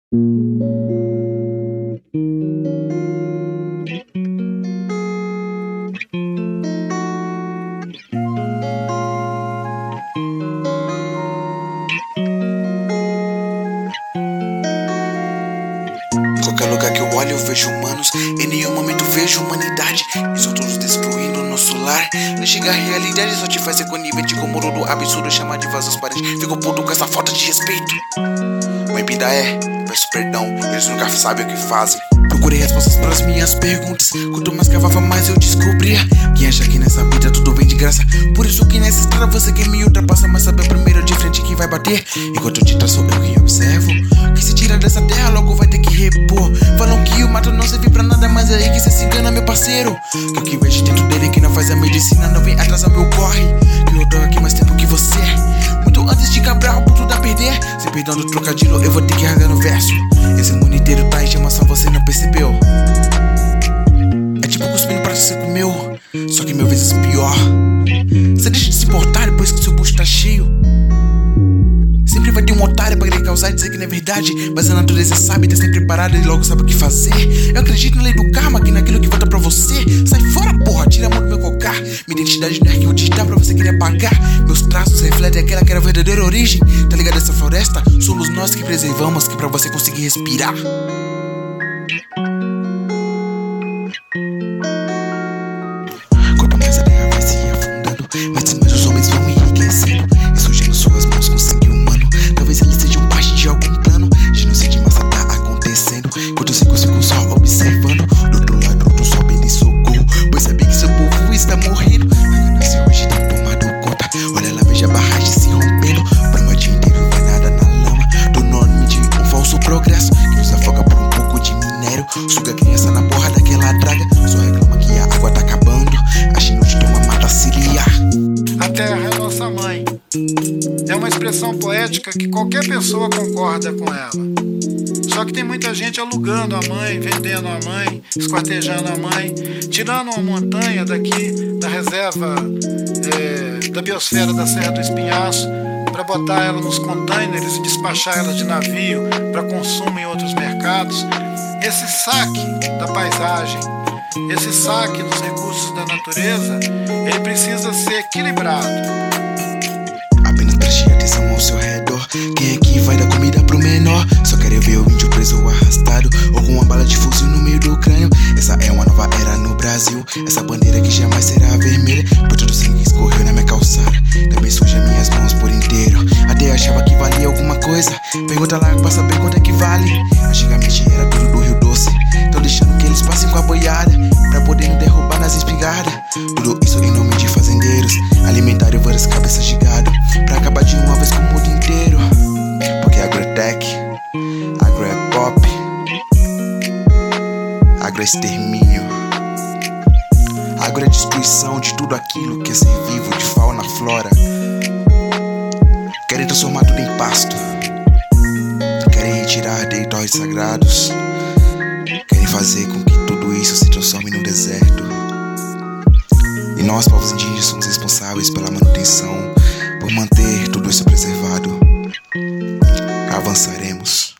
Qualquer lugar que eu olho eu vejo humanos, em nenhum momento vejo humanidade. E são todos destruindo o nosso lar. Nem chega a realidade, só te faz ser conivente com o muro do absurdo, chamar de vasos parentes. Fico puto com essa falta de respeito. Mãe pinda peço perdão, eles nunca sabem o que fazem. Procurei respostas para as minhas perguntas. Quanto mais cavava, mais eu descobria que acha que nessa vida tudo vem de graça. Por isso que nessa estrada você quer me ultrapassa, mas sabe primeiro de frente que vai bater. Enquanto eu te traço, eu que observo que se tira dessa terra, logo vai ter que repor. Falam que o mato não serve pra nada, mas é aí que cê se engana, meu parceiro. Que o que vejo dentro dele que não faz a medicina não vem atrasar meu corre. Que eu tô aqui mais tempo que você. Muito antes de cabrar, por tudo a perder. Se perdão do trocadilho, eu vou ter que rasgar no verso. Esse mundo inteiro tá em chama, só você não percebeu. É tipo cuspindo pra você comeu, só que mil vezes pior. Você deixa de se importar depois que seu bucho tá cheio. Sempre vai ter um otário pra querer causar e dizer que não é verdade, mas a natureza sabe, tá sempre preparada e logo sabe o que fazer. Eu acredito na lei do karma, que naquilo que volta pra você. Sai fora, porra, tira a mão do meu cocar. Minha identidade não é arquivo digital pra você querer apagar. Meus traços refletem aquela que era a verdadeira origem. Tá ligado essa floresta? Somos nós que preservamos, que pra você conseguir respirar. Quanto mais a terra vai se afundando, mais os homens vão enriquecendo e surgindo suas mãos com sangue humano. Talvez eles sejam parte de algum plano. Genocídio de massa tá acontecendo, enquanto eu consigo só observando. Do outro lado eu tô só pedindo socorro, pois sabia que seu povo está morrendo. A ganância hoje tem tomado conta. Olha lá, veja a barragem se rompendo. Pra noite inteira vai nada na lama, do nome de um falso progresso que nos afoga por um pouco de minério. Suga a criança na porra daquela draga. Só reclama que a água tá acabando, achando de ter uma mata ciliar. A terra é nossa mãe. É uma expressão poética que qualquer pessoa concorda com ela. Só que tem muita gente alugando a mãe, vendendo a mãe, esquartejando a mãe, tirando uma montanha daqui da reserva da biosfera da Serra do Espinhaço para botar ela nos containers e despachar ela de navio para consumo em outros mercados. Esse saque da paisagem, esse saque dos recursos da natureza, ele precisa ser equilibrado. Apenas preste atenção ao seu redor. Quem é que vai dar comida pro menor? Só quero ver o índio preso ou arrastado, ou com uma bala de fuzil no meio do crânio. Essa é uma nova era no Brasil. Essa bandeira que jamais será vermelha, por todo o sangue que escorreu na minha calçada. Também suja minhas mãos por inteiro. Até achava que valia alguma coisa. Pergunta lá pra saber quanto é que vale. Antigamente era tudo do Rio Doce. Tô deixando que eles passem com a boiada pra poder me derrubar nas espingardas. Tudo isso em nome de fazendeiros. Alimentaram várias cabeças de gado pra acabar de uma vez com o mundo inteiro. Porque agro é tech, agro é pop, agro é extermínio, agro é destruição de tudo aquilo que é ser vivo, de fauna, flora. Querem transformar tudo em pasto, querem retirar territórios sagrados, querem fazer com que tudo isso se transforme num deserto. E nós, povos indígenas, somos responsáveis pela manutenção, por manter tudo isso preservado. Avançaremos.